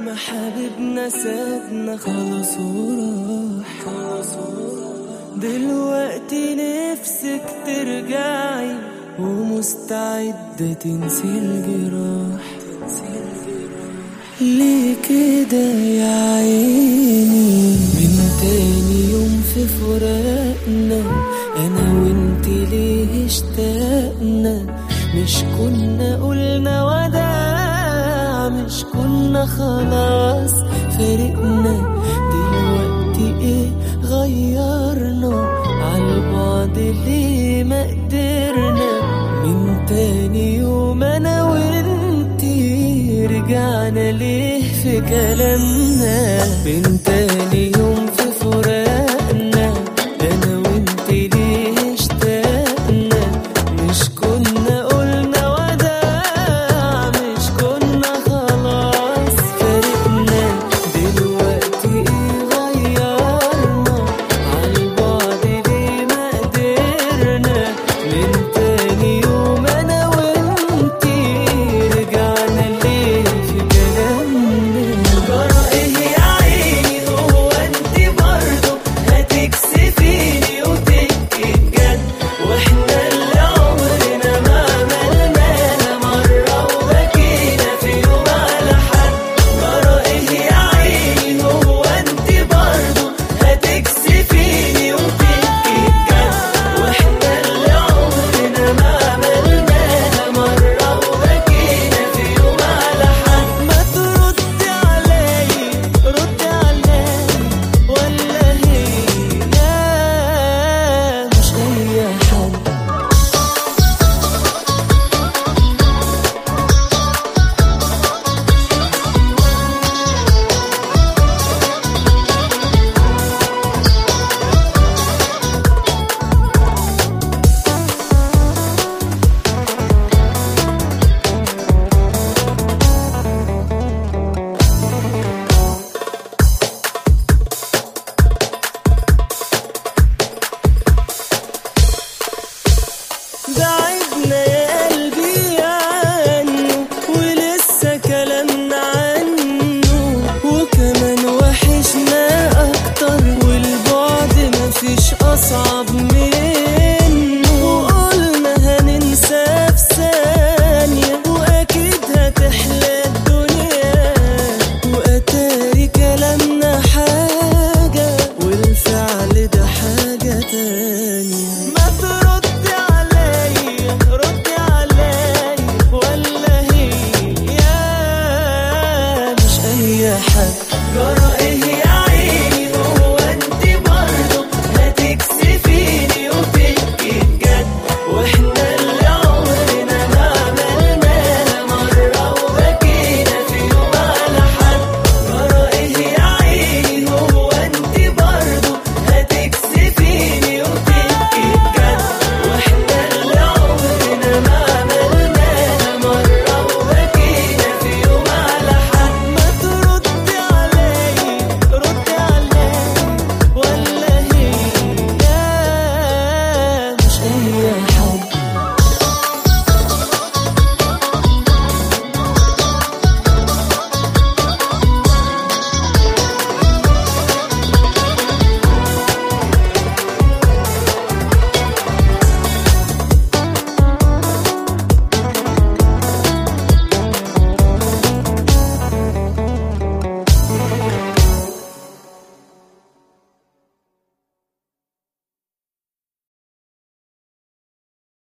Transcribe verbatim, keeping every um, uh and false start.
ما حبيبنا سابنا خلاص وراح، دلوقتي نفسك ترجعي ومستعدة تنسي الجراح. ليه كده يا عيني؟ من تاني يوم في فراقنا انا وانتي ليه اشتقنا؟ مش كنا قلنا وداع؟ مش كنا خلاص فرقنا؟ دلوقتي ايه غيرنا عالبعد؟ ليه ما قدرنا؟ من تاني يوم انا وانتي رجعنا ليه في كلامنا؟ من تاني